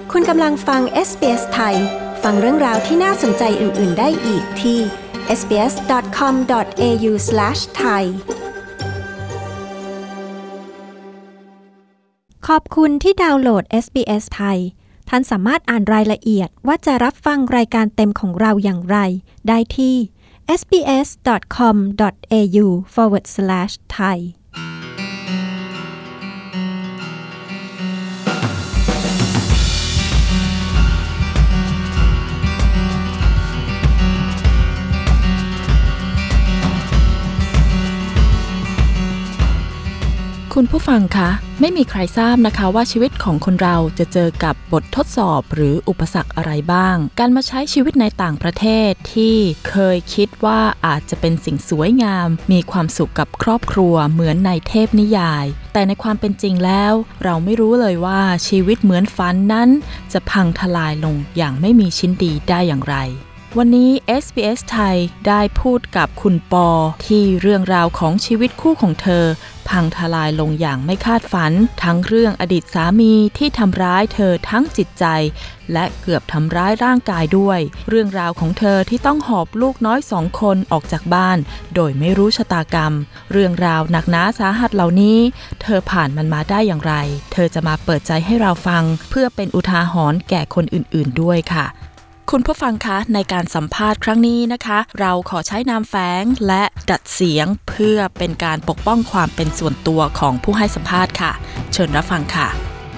คุณกำลังฟัง SBS ไทยฟังเรื่องราวที่น่าสนใจอื่นๆได้อีกที่ sbs.com.au/thai ขอบคุณที่ดาวน์โหลด SBS ไทยท่านสามารถอ่านรายละเอียดว่าจะรับฟังรายการเต็มของเราอย่างไรได้ที่ sbs.com.au/thai คุณผู้ฟังคะไม่มีใครทราบนะคะว่าชีวิตของคนเราจะเจอกับบททดสอบหรืออุปสรรคอะไรบ้างการมาใช้ชีวิตในต่างประเทศที่เคยคิดว่าอาจจะเป็นสิ่งสวยงามมีความสุขกับครอบครัวเหมือนในเทพนิยายแต่ในความเป็นจริงแล้วเราไม่รู้เลยว่าชีวิตเหมือนฝันนั้นจะพังทลายลงอย่างไม่มีชิ้นดีได้อย่างไรวันนี้ SBS ไทยได้พูดกับคุณปอที่เรื่องราวของชีวิตคู่ของเธอพังทลายลงอย่างไม่คาดฝันทั้งเรื่องอดีตสามีที่ทำร้ายเธอทั้งจิตใจและเกือบทำร้ายร่างกายด้วยเรื่องราวของเธอที่ต้องหอบลูกน้อย2 คนออกจากบ้านโดยไม่รู้ชะตากรรมเรื่องราวหนักหนาสาหัสเหล่านี้เธอผ่านมันมาได้อย่างไรเธอจะมาเปิดใจให้เราฟังเพื่อเป็นอุทาหรณ์แก่คนอื่นๆด้วยค่ะคุณผู้ฟังคะในการสัมภาษณ์ครั้งนี้นะคะเราขอใช้นามแฝงและดัดเสียงเพื่อเป็นการปกป้องความเป็นส่วนตัวของผู้ให้สัมภาษณ์ค่ะเชิญรับฟังค่ะ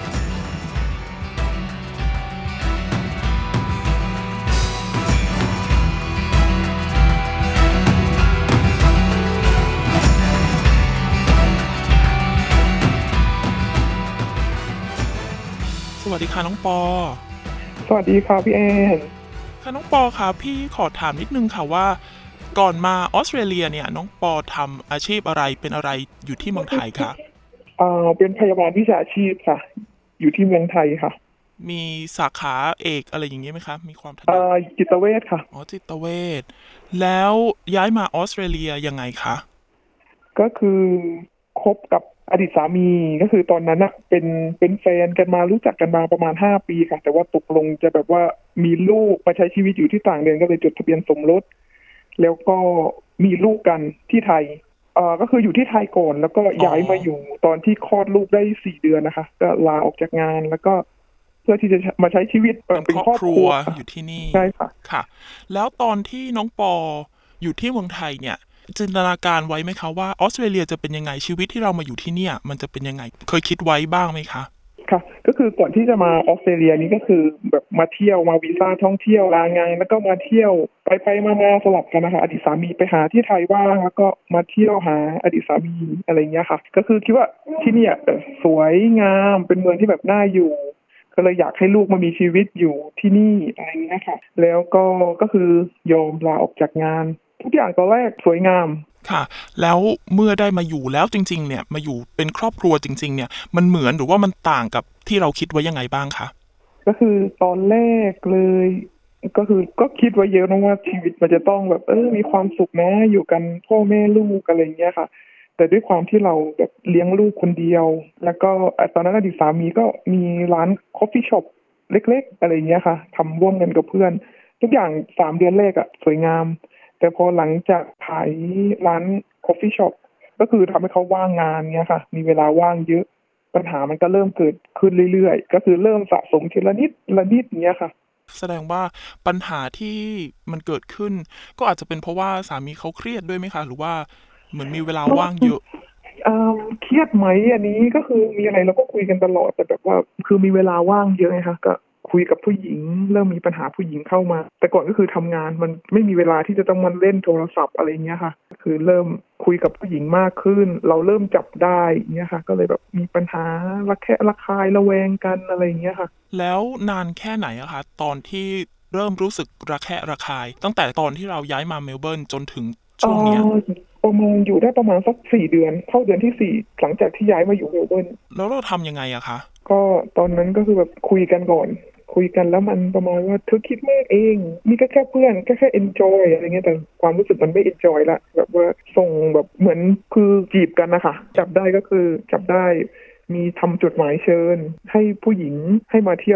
สวัสดีค่ะน้องปอสวัสดีค่ะพี่แอนค่ะน้องปอค่ะพี่ขอถามนิดนึงค่ะว่าก่อนมาออสเตรเลียเนี่ยน้องปอทำอาชีพอะไรเป็นอะไรอยู่ที่เมืองไทยคะเป็นพยาบาลวิชาชีพค่ะอยู่ที่เมืองไทยค่ะมีสาขาเอกอะไรอย่างเงี้ยไหมคะมีความถนัดจิตเวชค่ะจิตเวชแล้วย้ายมาออสเตรเลียยังไงคะก็คือคบกับอดีตสามีก็คือตอนนั้นเป็นแฟนกันมารู้จักกันมาประมาณ5 ปีค่ะแต่ว่าตกลงจะแบบว่ามีลูกมาใช้ชีวิตอยู่ที่ต่างแดนก็เลยจดทะเบียนสมรสแล้วก็มีลูกกันที่ไทยก็คืออยู่ที่ไทยก่อนแล้วก็ย้ายมาอยู่ตอนที่คลอดลูกได้4 เดือนนะคะก็ลาออกจากงานแล้วก็เพื่อที่จะมาใช้ชีวิตเป็นครอบครัวอยู่ที่นี่ใช่ค่ะค่ะแล้วตอนที่น้องปออยู่ที่เมืองไทยเนี่ยจินตนาการไว้ไหมคะว่าออสเตรเลียจะเป็นยังไงชีวิตที่เรามาอยู่ที่เนี่ยมันจะเป็นยังไงเคยคิดไว้บ้างไหมคะค่ะก็คือก่อนที่จะมาออสเตรเลียนี่ก็คือแบบมาเที่ยวมาวีซ่าท่องเที่ยวลางานแล้วก็มาเที่ยวไปมาสลับกันนะคะอดีตสามีไปหาที่ไทยบ้างแล้วก็มาเที่ยวหาอดีตสามีอะไรเงี้ยค่ะก็คือคิดว่าที่นี่สวยงามเป็นเมืองที่แบบน่าอยู่ก็เลยอยากให้ลูกมามีชีวิตอยู่ที่นี่อะไรเงี้ยค่ะแล้วก็คือยอมลาออกจากงานทุกอย่างตอนแรกสวยงามค่ะแล้วเมื่อได้มาอยู่แล้วจริงๆเนี่ยมาอยู่เป็นครอบครัวจริงๆเนี่ยมันเหมือนหรือว่ามันต่างกับที่เราคิดไว้ยังไงบ้างคะก็คือตอนแรกเลยก็คิดไว้เยอะนะว่าชีวิตมันจะต้องแบบมีความสุขนะอยู่กันพ่อแม่ลูกอะไรอย่างเงี้ยค่ะแต่ด้วยความที่เราแบบเลี้ยงลูกคนเดียวแล้วก็ตอนนั้นอดีตสามีก็มีร้านคอฟฟี่ช็อปเล็กๆอะไรอย่างเงี้ยค่ะทำร่วมกันกับเพื่อนทุกอย่าง3 เดือนแรกสวยงามแต่พอหลังจากขายร้านคอฟฟี่ช็อปก็คือทำให้เขาว่างงานเงี้ยค่ะมีเวลาว่างเยอะปัญหามันก็เริ่มเกิดขึ้นเรื่อยๆก็คือเริ่มสะสมทีละนิดละนิดเงี้ยค่ะแสดงว่าปัญหาที่มันเกิดขึ้นก็อาจจะเป็นเพราะว่าสามีเขาเครียดด้วยไหมคะหรือว่าเหมือนมีเวลาว่างเยอะเครียดไหมอันนี้ก็คือมีอะไรเราก็คุยกันตลอดแต่แบบว่าคือมีเวลาว่างเยอะไงคะก็คุยกับผู้หญิงเริ่มมีปัญหาผู้หญิงเข้ามาแต่ก่อนก็คือทำงานมันไม่มีเวลาที่จะต้องมาเล่นโทรศัพท์อะไรเงี้ยค่ะคือเริ่มคุยกับผู้หญิงมากขึ้นเราเริ่มจับได้เงี้ยค่ะก็เลยแบบมีปัญหาระคายระแวงกันอะไรเงี้ยค่ะแล้วนานแค่ไหนอะคะตอนที่เริ่มรู้สึกระแคะระคายตั้งแต่ตอนที่เราย้ายมาเมลเบิร์นจนถึงช่วงเนี้ยประมาณอยู่ได้ประมาณสัก4 เดือนเข้าเดือนที่4หลังจากที่ย้ายมาอยู่เมลเบิร์นแล้วเราทำยังไงอะคะก็ตอนนั้นก็คือแบบคุยกันก่อนคุยกันแล้วมันประมาณว่าเธอคิดมากเองนี่ก็แค่เพื่อนแค่ enjoy อะไรเงี้ยแต่ความรู้สึกมันไม่ enjoy ละแบบว่าส่งแบบเหมือนคือจีบกันนะคะจับได้ก็คือจับได้มีทำจดหมายเชิญให้ผู้หญิงให้มาเที่ยว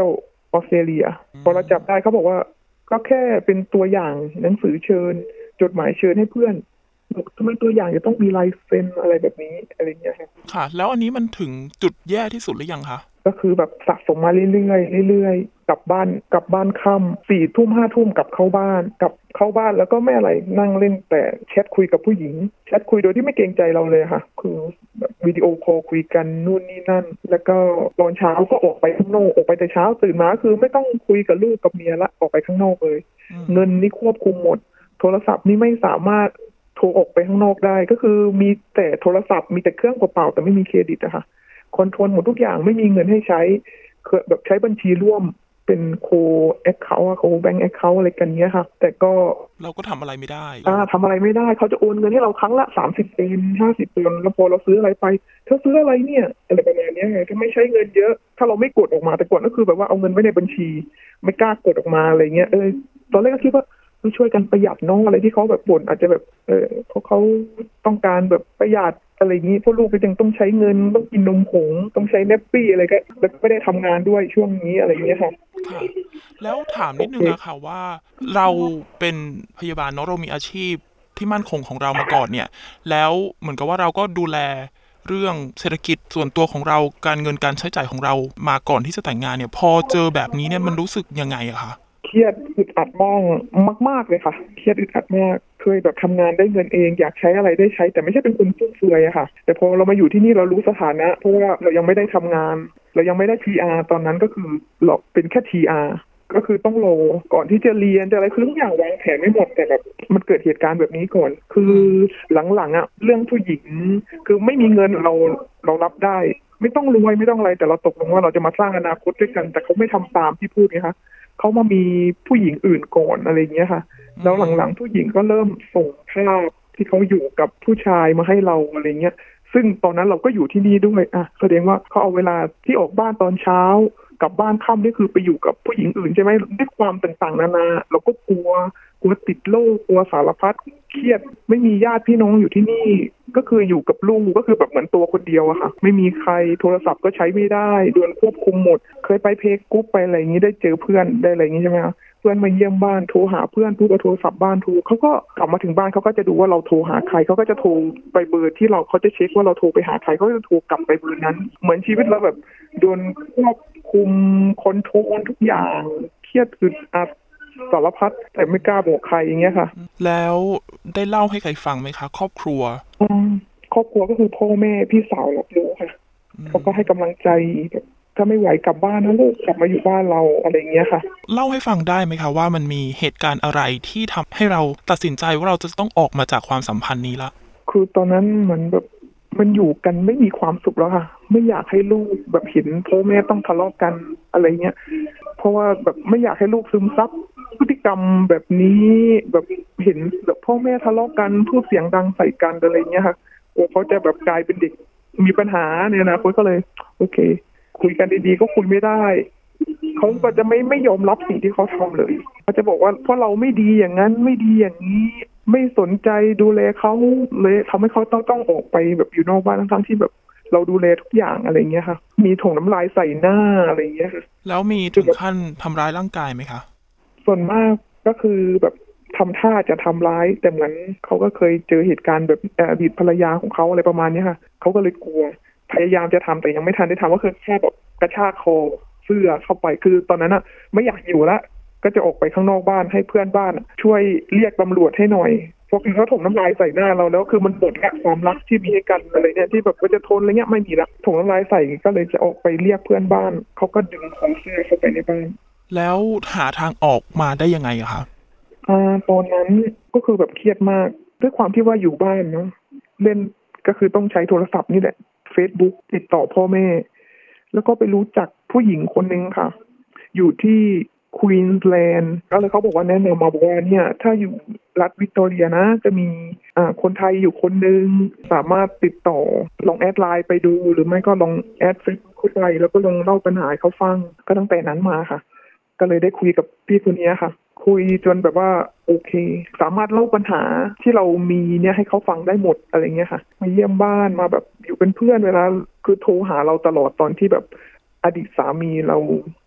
ออสเตรเลียพอเราจับได้เขาบอกว่าก็แค่เป็นตัวอย่างหนังสือเชิญจดหมายเชิญให้เพื่อนบอกทำไมตัวอย่างจะต้องมีลายเซ็นอะไรแบบนี้อะไรเงี้ยค่ะค่ะแล้วอันนี้มันถึงจุดแย่ที่สุดหรือยังคะก็คือแบบสะสมมาเรื่อยๆเรื่อยๆกลับบ้านค่ำ4 ทุ่ม5 ทุ่มกลับเข้าบ้านแล้วก็ไม่อะไรนั่งเล่นแต่แชทคุยกับผู้หญิงแชทคุยโดยที่ไม่เกรงใจเราเลยค่ะคือแบบวิดีโอคอลคุยกันนู่นนี่นั่นแล้วก็ตอนเช้าก็ออกไปข้างนอกออกไปแต่เช้าตื่นมาคือไม่ต้องคุยกับลูกกับเมียละออกไปข้างนอกเลยเงินนี่ควบคุมหมดโทรศัพท์นี่ไม่สามารถโทรออกไปข้างนอกได้ก็คือมีแต่โทรศัพท์มีแต่เครื่องเปล่าๆแต่ไม่มีเครดิตอะค่ะคอนโทรลหมดทุกอย่างไม่มีเงินให้ใช้แบบใช้บัญชีร่วมเป็นโคแอคเคาท์โคแบงก์แอคเคาท์อะไรกันเนี้ยค่ะแต่ก็เราก็ทำอะไรไม่ได้ทำอะไรไม่ได้เขาจะโอนเงินให้เราครั้งละ30 เป็น50 เป็นแล้วพอเราซื้ออะไรไปเธอซื้ออะไรเนี่ยอะไรประมาณนี้ไงถ้าไม่ใช้เงินเยอะถ้าเราไม่กดออกมาแต่ก่อนก็คือแบบว่าเอาเงินไว้ในบัญชีไม่กล้ากดออกมาอะไรเงี้ยตอนแรกก็คิดว่าช่วยกันประหยัดน้องอะไรที่เขาแบบบ่นอาจจะแบบเพราะเขาต้องการแบบประหยัดอะไรอย่างนี้พวกลูกก็ยังต้องใช้เงินต้องกินนมผงต้องใช้เนปปี้อะไรก็แล้วไม่ได้ทำงานด้วยช่วงนี้อะไรอย่างเงี้ยค่ะค่ะแล้วถามนิดนึงอะค่ะว่าเราเป็นพยาบาลเนาะเรามีอาชีพที่มั่นคงของเรามาก่อนเนี่ยแล้วเหมือนกับว่าเราก็ดูแลเรื่องเศรษฐกิจส่วนตัวของเราการเงินการใช้จ่ายของเรามาก่อนที่จะแต่งงานเนี่ยพอเจอแบบนี้เนี่ยมันรู้สึกยังไงอะคะเครียดอึดอัดมากเลยค่ะเครียดอึดอัดมากเคยแบบทำงานได้เงินเองอยากใช้อะไรได้ใช้แต่ไม่ใช่เป็นคนฟุ่มเฟือยอะค่ะแต่พอเรามาอยู่ที่นี่เรารู้สถานะเพราะว่าเรายังไม่ได้ทำงานเรายังไม่ได้ PR ตอนนั้นก็คือเราเป็นแค่ TR ก็คือต้องรอก่อนที่จะเรียนจะอะไรคือทุกอย่างวางแผนไม่หมดแต่แบบมันเกิดเหตุการณ์แบบนี้ก่อนคือหลังๆอะเรื่องผู้หญิงคือไม่มีเงินเรารับได้ไม่ต้องรวยไม่ต้องอะไรแต่เราตกลงว่าเราจะมาสร้างอนาคตด้วยกันแต่เขาไม่ทำตามที่พูดไงคะเขามามีผู้หญิงอื่นก่อนอะไรเงี้ยค่ะแล้วหลังๆผู้หญิงก็เริ่มส่งภาพที่เขาอยู่กับผู้ชายมาให้เราอะไรเงี้ยซึ่งตอนนั้นเราก็อยู่ที่นี่ด้วยแสดงว่าเขาเอาเวลาที่ออกบ้านตอนเช้ากลับบ้านค่ำนี่คือไปอยู่กับผู้หญิงอื่นใช่ไหมด้วยความต่างๆนานาเราก็กลัวติดโรคกลัวสารพัดเครียดไม่มีญาติพี่น้องอยู่ที่นี่ก็คืออยู่กับลูกก็คือแบบเหมือนตัวคนเดียวอะค่ะไม่มีใครโทรศัพท์ก็ใช้ไม่ได้โดนควบคุมหมดเคยไปเพจกรุ๊ปไปอะไรอย่างนี้ได้เจอเพื่อนได้อะไรอย่างนี้ใช่ไหมคะเพื่อนมาเยี่ยมบ้านโทรหาเพื่อนพูดกับโทรศัพท์บ้านโทรเขาก็กลับมาถึงบ้านเขาก็จะดูว่าเราโทรหาใครเขาก็จะโทรไปเบอร์ที่เขาจะเช็คว่าเราโทรไปหาใครเขาจะโทรกลับไปเบอร์นั้นเหมือนชีวิตเราแบบโดนควบคุมคอนโทรลทุกอย่างเครียดอึดอัดสารพัดแต่ไม่กล้าบอกใครอย่างเงี้ยค่ะแล้วได้เล่าให้ใครฟังไหมคะครอบครัวครอบครัวก็คือพ่อแม่พี่สาวรับรู้ค่ะเขาก็ให้กำลังใจแบบถ้าไม่ไหวกลับบ้านนะลูกกลับมาอยู่บ้านเราอะไรอย่างเงี้ยค่ะเล่าให้ฟังได้ไหมคะว่ามันมีเหตุการณ์อะไรที่ทำให้เราตัดสินใจว่าเราจะต้องออกมาจากความสัมพันธ์นี้ละคือตอนนั้นเหมือนแบบมันอยู่กันไม่มีความสุขแล้วค่ะไม่อยากให้ลูกแบบเห็นพ่อแม่ต้องทะเลาะกันอะไรเงี้ยเพราะว่าแบบไม่อยากให้ลูกซึมซับพฤติกรรมแบบนี้แบบเห็นแบบพ่อแม่ทะเลาะกันพูดเสียงดังใส่กันอะไรเงี้ยค่ะเขาจะแบบกลายเป็นเด็กมีปัญหาเนี่ยนะก็เลยโอเคคุยกันดีๆก็คุยไม่ได้เขาก็จะไม่ยอมรับสิ่งที่เขาทำเลยเขาจะบอกว่าเพราะเราไม่ดีอย่างนั้นไม่ดีอย่างนี้ไม่สนใจดูแลเขาเลยทำให้เขาต้องออกไปแบบอยู่นอกบ้านทั้งที่แบบเราดูแลทุกอย่างอะไรเงี้ยค่ะมีถุงน้ำลายใส่หน้าอะไรเงี้ยค่ะแล้วมีถึงขั้นทำร้ายร่างกายไหมคะส่วนมากก็คือแบบทำท่าจะทำร้ายแต่เหมือนเขาก็เคยเจอเหตุการณ์แบบอดีตภรรยาของเขาอะไรประมาณนี้ค่ะเขาก็เลยกลัวพยายามจะทำแต่ยังไม่ทันได้ทำก็คือแค่แบบกระชากคอเสื้อเข้าไปคือตอนนั้นอ่ะไม่อยากอยู่ละก็จะออกไปข้างนอกบ้านให้เพื่อนบ้านช่วยเรียกตำรวจให้หน่อยเพราะคือเขาถมน้ำลายใส่หน้าเราแล้วคือมันหมดละความรักที่มีให้กันอะไรเนี่ยที่แบบว่าจะทนอะไรเงี้ยไม่มีละถมน้ำลายใส่ก็เลยจะออกไปเรียกเพื่อนบ้านเขาก็ดึงคอเสื้อเข้าไปในบ้านแล้วหาทางออกมาได้ยังไงอะคะตอนนั้นก็คือแบบเครียดมากด้วยความที่ว่าอยู่บ้านเนาะเล่นก็คือต้องใช้โทรศัพท์นี่แหละ Facebook ติดต่อพ่อแม่แล้วก็ไปรู้จักผู้หญิงคนนึงค่ะอยู่ที่ควีนส์แลนด์ก็เลยเขาบอกว่าแนะนำมาบอกว่าเนี่ยถ้าอยู่รัฐวิกตอเรียนะจะมีคนไทยอยู่คนนึงสามารถติดต่อลองแอดไลน์ไปดูหรือไม่ก็ลองแอดเฟซบุ๊กเข้าไปแล้วก็ลองเล่าปัญหาให้เขาฟังก็ตั้งแต่นั้นมาค่ะก็เลยได้คุยกับพี่คนนี้ค่ะคุยจนแบบว่าโอเคสามารถเล่าปัญหาที่เรามีเนี่ยให้เขาฟังได้หมดอะไรเงี้ยค่ะมาเยี่ยมบ้านมาแบบอยู่เป็นเพื่อนเวลาคือโทรหาเราตลอดตอนที่แบบอดีตสามีเรา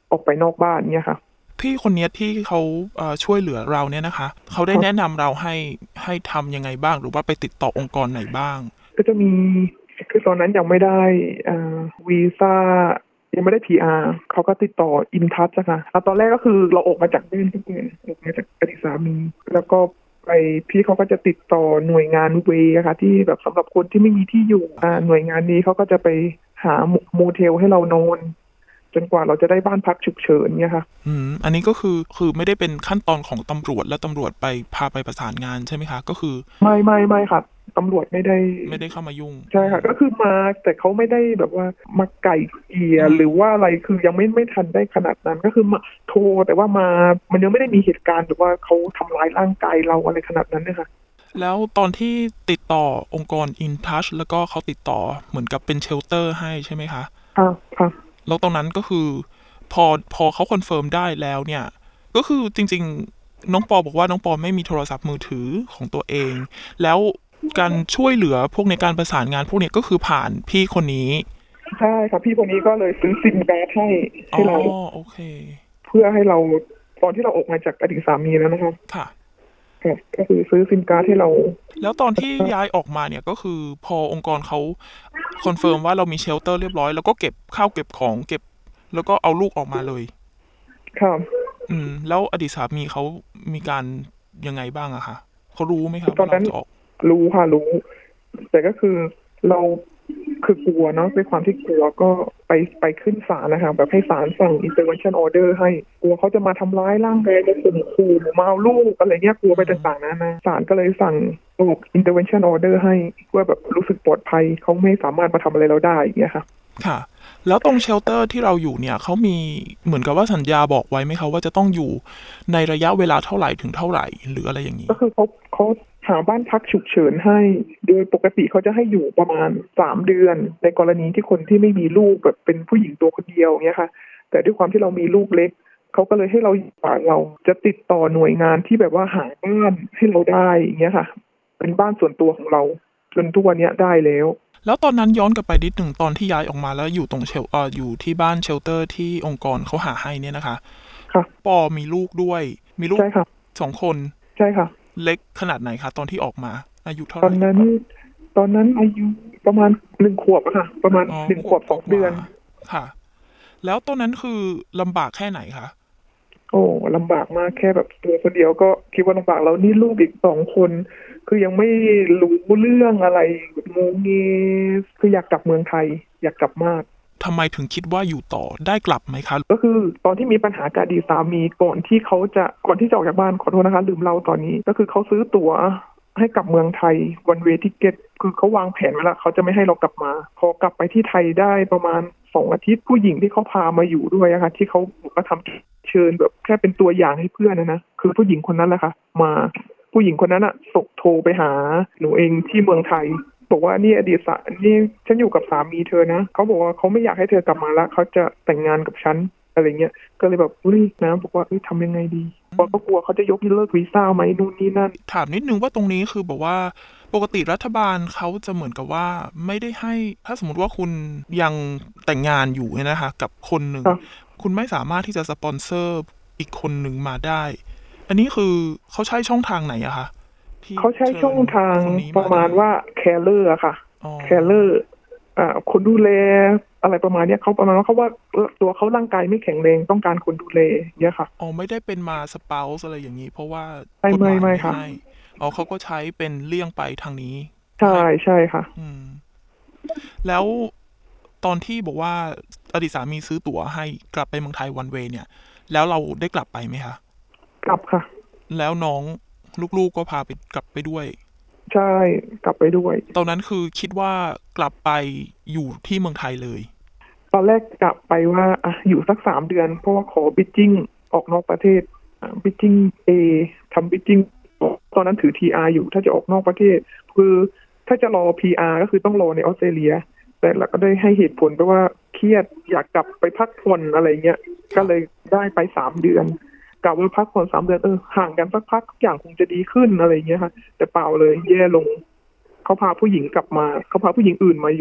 ออกไปนอกบ้านเนี่ยค่ะพี่คนเนี้ยที่เขาช่วยเหลือเราเนี่ยนะคะเขาได้แนะนำเราให้ทำยังไงบ้างหรือว่าไปติดต่อองค์กรไหนบ้างก็จะมีคือตอนนั้นยังไม่ได้วีซ่ายังไม่ได้ PR เขาก็ติดต่ออินทัชค่ะตอนแรกก็คือเราออกมาจากบ้านทุกคนออกมาจากอดีตสามีแล้วก็ไปพี่เขาก็จะติดต่อหน่วยงานเวย์ค่ะที่แบบสำหรับคนที่ไม่มีที่อยู่หน่วยงานนี้เขาก็จะไปหาโมเทลให้เรานอนจนกว่าเราจะได้บ้านพักฉุกเฉินเนี่ยค่ะอันนี้ก็คือไม่ได้เป็นขั้นตอนของตำรวจแล้วตำรวจพาไปประสานงานใช่ไหมคะก็คือไม่ค่ะตำรวจไม่ได้เข้ามายุ่งใช่ค่ะก็คือมาแต่เขาไม่ได้แบบว่ามาไก่เกลี่ยหรือว่าอะไรคือยังไม่ทันได้ขนาดนั้นก็คือมาโทรแต่ว่ามันยังไม่ได้มีเหตุการณ์หรือว่าเขาทำร้ายร่างกายเราอะไรขนาดนั้นนะคะแล้วตอนที่ติดต่อองค์กร InTouch แล้วก็เขาติดต่อเหมือนกับเป็นเชลเตอร์ให้ใช่ไหมคะค่ะแล้วตรงนั้นก็คือพอเขาคอนเฟิร์มได้แล้วเนี่ยก็คือจริงๆน้องปอบอกว่าน้องปอไม่มีโทรศัพท์มือถือของตัวเองแล้วการช่วยเหลือพวกในการประสานงานพวกนี้ก็คือผ่านพี่คนนี้ใช่ค่ะพี่คนนี้ก็เลยซื้อซิมการ์ดให้เราโอเคเพื่อให้เราตอนที่เราออกมาจากอดีตสามีแล้วนะคะค่ะก็คือซื้อซิมการ์ดให้เราแล้วตอนที่ย้ายออกมาเนี่ยก็คือพอองค์กรเขาคอนเฟิร์มว่าเรามีเชลเตอร์เรียบร้อยแล้วก็เก็บข้าวเก็บของเก็บแล้วก็เอาลูกออกมาเลยค่ะแล้วอดีตสามีเขามีการยังไงบ้างอะคะเขารู้ไหมครับตอนนั้นรู้ค่ะรู้แต่ก็คือเราคือกลัวเนาะด้วยความที่กลัวก็ไปขึ้นศาลนะคะแบบให้ศาลสั่ง intervention order ให้กลัวเขาจะมาทำร้ายร่างกายจะข่มขู่มาเอาลูกอะไรเงี้ยกลัวไปต่างๆนะศาลก็เลยสั่งออก intervention order ให้เพื่อแบบรู้สึกปลอดภัยเขาไม่สามารถมาทำอะไรเราได้อย่างเงี้ยค่ะค่ะแล้วตรงเชลเตอร์ที่เราอยู่เนี่ยเขามีเหมือนกับว่าสัญญาบอกไว้ไหมคะว่าจะต้องอยู่ในระยะเวลาเท่าไหร่ถึงเท่าไหร่หรืออะไรอย่างนี้ก็คือเขาหาบ้านพักฉุกเฉินให้โดยปกติเขาจะให้อยู่ประมาณ3 เดือนในกรณีที่คนที่ไม่มีลูกแบบเป็นผู้หญิงตัวคนเดียวเงี้ยค่ะแต่ด้วยความที่เรามีลูกเล็กเขาก็เลยให้เราจะติดต่อหน่วยงานที่แบบว่าหาบ้านให้เราได้อย่างเงี้ยค่ะเป็นบ้านส่วนตัวของเราจนทุกวันนี้ได้แล้วตอนนั้นย้อนกลับไปนิดหนึ่งตอนที่ย้ายออกมาแล้วอยู่ตรงอยู่ที่บ้านเชลเตอร์ที่องค์กรเขาหาให้เนี่ยนะคะค่ะปอมีลูกด้วยมีลูก2 คนใช่ค่ะเล็กขนาดไหนคะตอนที่ออกมาอายุเท่าไหร่ตอนนั้นอายุประมาณ1 ขวบค่ะประมาณ1 ขวบ 2 เดือนค่ะแล้วตอนนั้นคือลำบากแค่ไหนคะโอ้ลำบากมากแค่แบบตัวคนเดียวก็คิดว่าลำบากแล้วนี่ลูกอีก2 คนคือยังไม่รู้เรื่องอะไรงงเงคืออยากกลับเมืองไทยอยากกลับมากทำไมถึงคิดว่าอยู่ต่อได้กลับไหมคะก็คือตอนที่มีปัญหากับอดีตสามีก่อนที่จะออกจากบ้านขอโทษนะคะลืมเล่าตอนนี้ก็คือเขาซื้อตั๋วให้กลับเมืองไทยวันเวทิเก็ตคือเขาวางแผนไว้แล้วเขาจะไม่ให้เรากลับมาพอกลับไปที่ไทยได้ประมาณ2 อาทิตย์ผู้หญิงที่เขาพามาอยู่ด้วยอะค่ะที่เขาก็ทำเชิญแบบแค่เป็นตัวอย่างให้เพื่อนนะคือผู้หญิงคนนั้นแหละค่ะมาผู้หญิงคนนั้นอะโทรไปหาหนูเองที่เมืองไทยบอกว่านี่นี่ฉันอยู่กับสามีเธอนะเขาบอกว่าเขาไม่อยากให้เธอกลับมาแล้วเขาจะแต่งงานกับฉันอะไรเงี้ยก็เลยแบบนะบอกว่าทำยังไงดีเพราะก็กลัวเขาจะยกเลิกวีซ่าไหมนู่นนี่นั่นถามนิดนึงว่าตรงนี้คือบอกว่าปกติรัฐบาลเขาจะเหมือนกับว่าไม่ได้ให้ถ้าสมมติว่าคุณยังแต่งงานอยู่เนี่ยนะคะกับคนหนึ่งคุณไม่สามารถที่จะสปอนเซอร์อีกคนหนึ่งมาได้อันนี้คือเขาใช้ช่องทางไหนอะคะเขาใช้ช่องทางประมาณว่าแคร์เลอร์อะค่ะแคร์เลอร์คนดูแลอะไรประมาณนี้เขาประมาณว่าเขาว่าตัวเขาร่างกายไม่แข็งแรงต้องการคนดูแลเนี่ยค่ะไม่ได้เป็นมาสเปาส์อะไรอย่างนี้เพราะว่ากฎหมายไม่ให้เขาก็ใช้เป็นเลี่ยงไปทางนี้ใช่ค่ะแล้วตอนที่บอกว่าอดีตสามีซื้อตั๋วให้กลับไปเมืองไทยวันเวย์เนี่ยแล้วเราได้กลับไปไหมคะกลับค่ะแล้วน้องลูกๆก็พากลับไปด้วยใช่กลับไปด้วยตอนนั้นคือคิดว่ากลับไปอยู่ที่เมืองไทยเลยตอนแรกกลับไปว่าอยู่สัก3 เดือนเพราะว่าขอบิดจิ้งออกนอกประเทศบิดจิ้งทำบิดจิ้งตอนนั้นถือ TR อยู่ถ้าจะออกนอกประเทศคือถ้าจะรอ PR ก็คือต้องรอในออสเตรเลียแต่เราก็ได้ให้เหตุผลไปว่าเครียดอยากกลับไปพักผ่อนอะไรเงี้ยก็เลยได้ไป3 เดือนกลับมาพักผ่อน3 เดือนห่างกันสักพักทุกอย่างคงจะดีขึ้นอะไรเงี้ยค่ะแต่เปล่าเลยแย่ลงเขาพาผู้หญิงกลับมาเขาพาผู้หญิงอื่นมาอยู่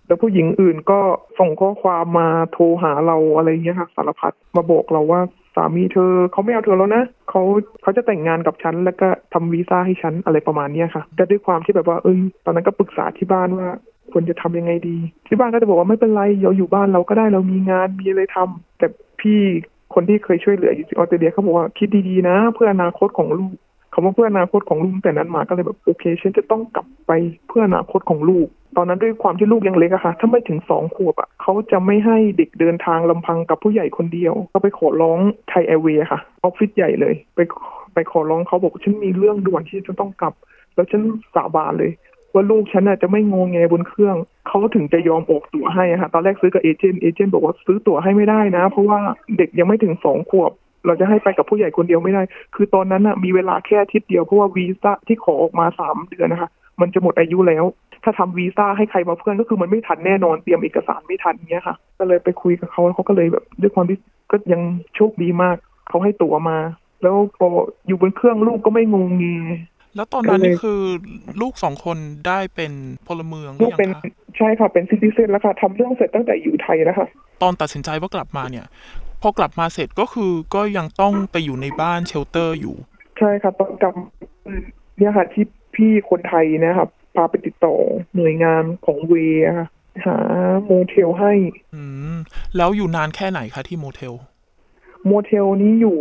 แล้วผู้หญิงอื่นก็ส่งข้อความมาโทรหาเราอะไรเงี้ยค่ะสารพัดมาบอกเราว่าสามีเธอเขาไม่เอาเธอแล้วนะเขาจะแต่งงานกับฉันแล้วก็ทำวีซ่าให้ฉันอะไรประมาณเนี้ยค่ะแต่ด้วยความที่แบบว่าตอนนั้นก็ปรึกษาที่บ้านว่าควรจะทำยังไงดีที่บ้านก็จะบอกว่าไม่เป็นไรเราอยู่บ้านเราก็ได้เรามีงานมีอะไรทำแต่พี่คนที่เคยช่วยเหลืออยู่ที่ออสเตรเลียเขาบอกว่าคิดดีๆนะเพื่ออนาคตของลูกเขาว่าเพื่ออนาคตของลูกแต่นั้นมาก็เลยแบบโอเคฉันจะต้องกลับไปเพื่ออนาคตของลูกตอนนั้นด้วยความที่ลูกยังเล็กอะค่ะถ้าไม่ถึง2 ขวบอะเขาจะไม่ให้เด็กเดินทางลำพังกับผู้ใหญ่คนเดียวก็ไปขอร้องไทยแอร์เวย์ค่ะออฟฟิศใหญ่เลยไปขอร้องเขาบอกฉันมีเรื่องด่วนที่จะต้องกลับแล้วฉันสาบานเลยว่าลูกฉันน่ะจะไม่งงแงบนเครื่องเขาถึงจะยอมออกตั๋วให้ค่ะตอนแรกซื้อกับเอเจนต์บอกว่าซื้อตั๋วให้ไม่ได้นะเพราะว่าเด็กยังไม่ถึง2 ขวบเราจะให้ไปกับผู้ใหญ่คนเดียวไม่ได้คือตอนนั้นน่ะมีเวลาแค่อาทิตย์เดียวเพราะว่าวีซ่าที่ขอออกมา3 เดือนนะคะมันจะหมดอายุแล้วถ้าทำวีซ่าให้ใครมาเพื่อนก็คือมันไม่ทันแน่นอนเตรียมเอกสารไม่ทันเงี้ยค่ะก็เลยไปคุยกับเขาก็เลยแบบด้วยความที่ก็ยังโชคดีมากเขาให้ตั๋วมาแล้วพออยู่บนเครื่องลูกก็ไม่งงเงแล้วตอนนั้นนี่คือลูก2 คนได้เป็นพลเมืองหรือยังคะใช่ค่ะเป็นซิติเซนแล้วค่ะทำเรื่องเสร็จตั้งแต่อยู่ไทยแล้วค่ะตอนตัดสินใจว่ากลับมาเนี่ยพอกลับมาเสร็จก็คือก็ยังต้องไปอยู่ในบ้านเชลเตอร์อยู่ใช่ค่ะตอนกลับเนี่ยค่ะที่พี่คนไทยนะครับพาไปติดต่อหน่วยงานของเวค่ะหาโมเทลให้แล้วอยู่นานแค่ไหนคะที่โมเทลนี้อยู่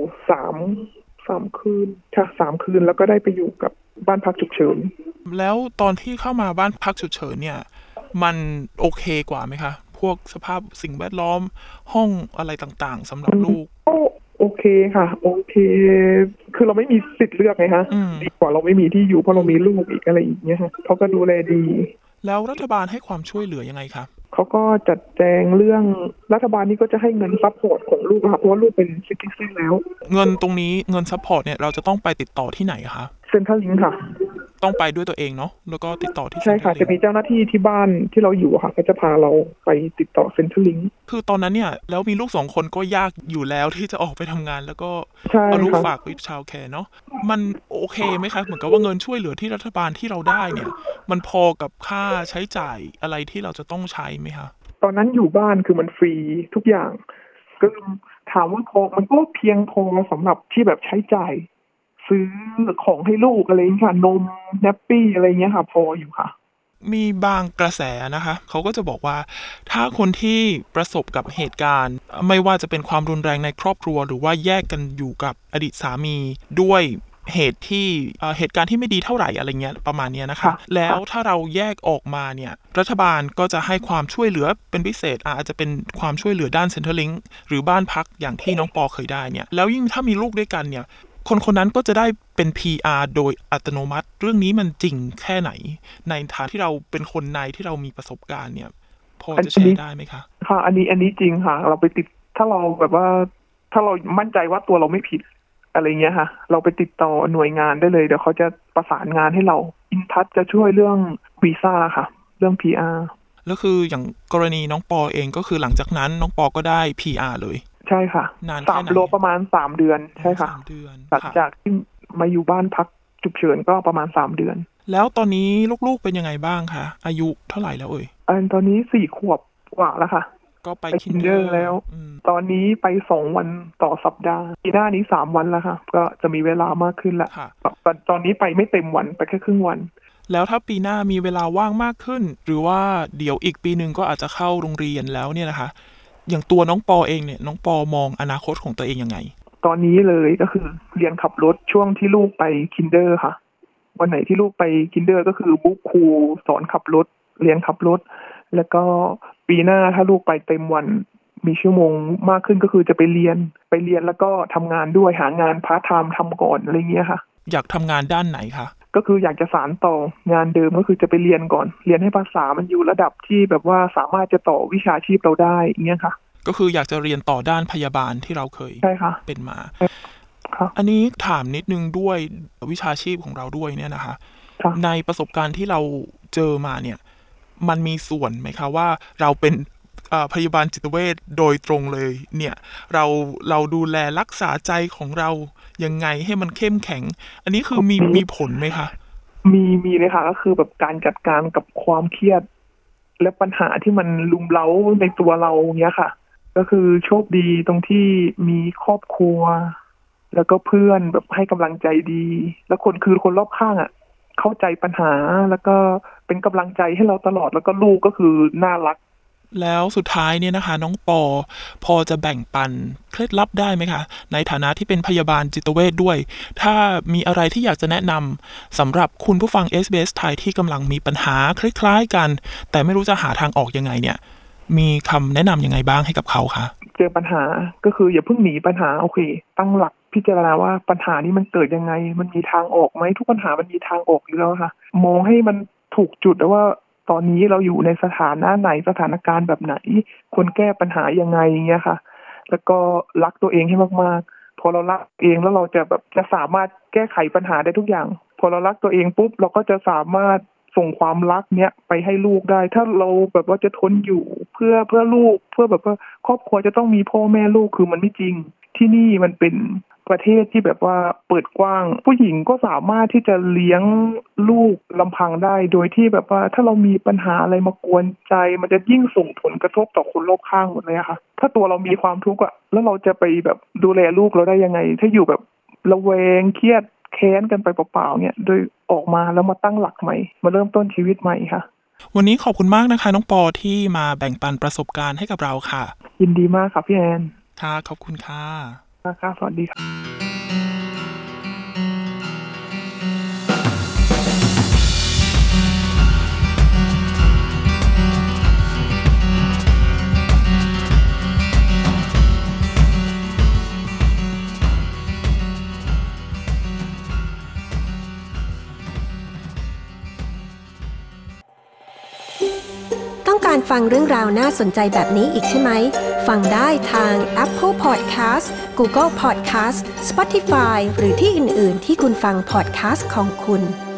3 คืนค่ะ3 คืนแล้วก็ได้ไปอยู่กับบ้านพักฉุกเฉินแล้วตอนที่เข้ามาบ้านพักฉุกเฉินเนี่ยมันโอเคกว่าไหมคะพวกสภาพสิ่งแวดล้อมห้องอะไรต่างๆสำหรับลูกโอเคค่ะโอเคคือเราไม่มีสิทธิ์เลือกไงคะดีกว่าเราไม่มีที่อยู่เพราะเรามีลูกอีกอะไรอย่างเงี้ยค่ะเขาก็ดูแลดีแล้วรัฐบาลให้ความช่วยเหลือยังไงคะเขาก็จัดแจงเรื่องรัฐบาลนี่ก็จะให้เงินซัพพอร์ตของลูกค่ะเพราะว่าลูกเป็นซิติเซนแล้วเงินตรงนี้เงินซัพพอร์ตเนี่ยเราจะต้องไปติดต่อที่ไหนคะเซ็นทรัลลิงค์ค่ะต้องไปด้วยตัวเองเนาะแล้วก็ติดต่อที่ใช่ค่ะจะมีเจ้าหน้าที่ที่บ้านที่เราอยู่ค่ะก็จะพาเราไปติดต่อเซ็นทรัลลิงค์คือตอนนั้นเนี่ยแล้วมีลูก2 คนก็ยากอยู่แล้วที่จะออกไปทำงานแล้วก็เอาลูกฝากไว้ชาวแคร์เนาะมันโอเคไหมคะเหมือนกับว่าเงินช่วยเหลือที่รัฐบาลที่เราได้เนี่ยมันพอกับค่าใช้จ่ายอะไรที่เราจะต้องใช้ไหมคะตอนนั้นอยู่บ้านคือมันฟรีทุกอย่างก็ถามว่าพอมันก็เพียงพอสำหรับที่แบบใช้จ่ายซื้อของให้ลูกอะไรอย่างเงี้ยค่ะนมแนปปี้อะไรเงี้ยค่ะพออยู่ค่ะมีบางกระแสนะคะเขาก็จะบอกว่าถ้าคนที่ประสบกับเหตุการณ์ไม่ว่าจะเป็นความรุนแรงในครอบครัวหรือว่าแยกกันอยู่กับอดีตสามีด้วยเหตุการณ์ที่ไม่ดีเท่าไหร่อะไรเงี้ยประมาณนี้นะคะแล้วถ้าเราแยกออกมาเนี่ยรัฐบาลก็จะให้ความช่วยเหลือเป็นพิเศษอาจจะเป็นความช่วยเหลือด้าน Centrelink หรือบ้านพักอย่างที่น้องปอเคยได้เนี่ยแล้วยิ่งถ้ามีลูกด้วยกันเนี่ยคนนั้นก็จะได้เป็น PR โดยอัตโนมัติเรื่องนี้มันจริงแค่ไหนในฐานที่เราเป็นคนในที่เรามีประสบการณ์เนี่ยพอจะแชร์ได้ไหมคะค่ะอันนี้จริงค่ะเราไปติดถ้าเราแบบว่าถ้าเรามั่นใจว่าตัวเราไม่ผิดอะไรเงี้ยค่ะเราไปติดต่อหน่วยงานได้เลยเดี๋ยวเขาจะประสานงานให้เราอินทัชจะช่วยเรื่องวีซ่าค่ะเรื่อง PR แล้วคืออย่างกรณีน้องปอเองก็คือหลังจากนั้นน้องปอก็ได้ PR เลยใช่ค่ะนานแค่ไหนประมาณ3 เดือนใช่ค่ะ 3 เดือนหลังจากที่มาอยู่บ้านพักฉุกเฉินก็ประมาณ3 เดือนแล้วตอนนี้ลูกๆเป็นยังไงบ้างคะอายุเท่าไหร่แล้วตอนนี้4 ขวบกว่าแล้วค่ะก็ไปคินเดอร์แล้วตอนนี้ไป2 วันต่อสัปดาห์ปีหน้านี้3 วันแล้วค่ะก็จะมีเวลามากขึ้นละตอนนี้ไปไม่เต็มวันไปแค่ครึ่งวันแล้วถ้าปีหน้ามีเวลาว่างมากขึ้นหรือว่าเดี๋ยวอีกปีนึงก็อาจจะเข้าโรงเรียนแล้วเนี่ยนะคะอย่างตัวน้องปอเองเนี่ยน้องปอมองอนาคตของตัวเองยังไงตอนนี้เลยก็คือเรียนขับรถช่วงที่ลูกไปคินเดอร์ค่ะวันไหนที่ลูกไปคินเดอร์ก็คือบุ๊กครูสอนขับรถเรียนขับรถแล้วก็ปีหน้าถ้าลูกไปเต็มวันมีชั่วโมงมากขึ้นก็คือจะไปเรียนแล้วก็ทำงานด้วยหางานพาร์ทไทม์ทำก่อนอะไรเงี้ยค่ะอยากทำงานด้านไหนคะก็คืออยากจะสานต่องานเดิมก็คือจะไปเรียนก่อนเรียนให้ภาษามันอยู่ระดับที่แบบว่าสามารถจะต่อวิชาชีพเราได้อย่างเงี้ยค่ะก็คืออยากจะเรียนต่อด้านพยาบาลที่เราเคยเป็นมาอันนี้ถามนิดนึงด้วยวิชาชีพของเราด้วยเนี่ยนะคะในประสบการณ์ที่เราเจอมาเนี่ยมันมีส่วนไหมคะว่าเราเป็นพยาบาลจิตเวชโดยตรงเลยเนี่ยเราดูแลรักษาใจของเรายังไงให้มันเข้มแข็งอันนี้คือมีผลไหมคะมีเลยค่ะก็คือแบบการจัดการกับความเครียดและปัญหาที่มันลุมเร้าในตัวเราเนี้ยค่ะก็คือโชคดีตรงที่มีครอบครัวแล้วก็เพื่อนแบบให้กำลังใจดีแล้วคนรอบข้างอ่ะเข้าใจปัญหาแล้วก็เป็นกำลังใจให้เราตลอดแล้วก็ลูกก็คือน่ารักแล้วสุดท้ายเนี่ยนะคะน้องปอพอจะแบ่งปันเคล็ดลับได้ไหมคะในฐานะที่เป็นพยาบาลจิตเวชด้วยถ้ามีอะไรที่อยากจะแนะนำสำหรับคุณผู้ฟัง SBS ไทยที่กำลังมีปัญหาคล้ายๆกันแต่ไม่รู้จะหาทางออกยังไงเนี่ยมีคำแนะนำยังไงบ้างให้กับเขาคะเจอปัญหาก็คืออย่าเพิ่งหนีปัญหาโอเคตั้งหลักพิจารณาว่าปัญหานี้มันเกิดยังไงมันมีทางออกไหมทุกปัญหามันมีทางออกอยู่แล้วค่ะมองให้มันถูกจุดแล้วว่าตอนนี้เราอยู่ในสถานะไหนสถานการณ์แบบไหนควรแก้ปัญหายังไงอย่างเงี้ยค่ะแล้วก็รักตัวเองให้มากๆพอเรารักเองแล้วเราจะสามารถแก้ไขปัญหาได้ทุกอย่างพอเรารักตัวเองปุ๊บเราก็จะสามารถส่งความรักเนี้ยไปให้ลูกได้ถ้าเราแบบว่าจะทนอยู่เพื่อลูกเพื่อแบบว่าครอบครัวจะต้องมีพ่อแม่ลูกคือมันไม่จริงที่นี่มันเป็นประเทศที่แบบว่าเปิดกว้างผู้หญิงก็สามารถที่จะเลี้ยงลูกลำพังได้โดยที่แบบว่าถ้าเรามีปัญหาอะไรมากวนใจมันจะยิ่งส่งผลกระทบต่อคนรอบข้างหมดเลยอะค่ะถ้าตัวเรามีความทุกข์อะแล้วเราจะไปแบบดูแลลูกเราได้ยังไงถ้าอยู่แบบระแวงเครียดแค้นกันไปเปล่าๆเนี่ยโดยออกมาแล้วมาตั้งหลักใหม่มาเริ่มต้นชีวิตใหม่ค่ะวันนี้ขอบคุณมากนะคะน้องปอที่มาแบ่งปันประสบการณ์ให้กับเราค่ะยินดีมากค่ะพี่แอนค่ะขอบคุณค่ะค่ะสวัสดีค่ะต้องการฟังเรื่องราวน่าสนใจแบบนี้อีกใช่ไหมฟังได้ทาง Apple Podcast Google Podcast Spotify หรือที่อื่นๆที่คุณฟัง podcast ของคุณ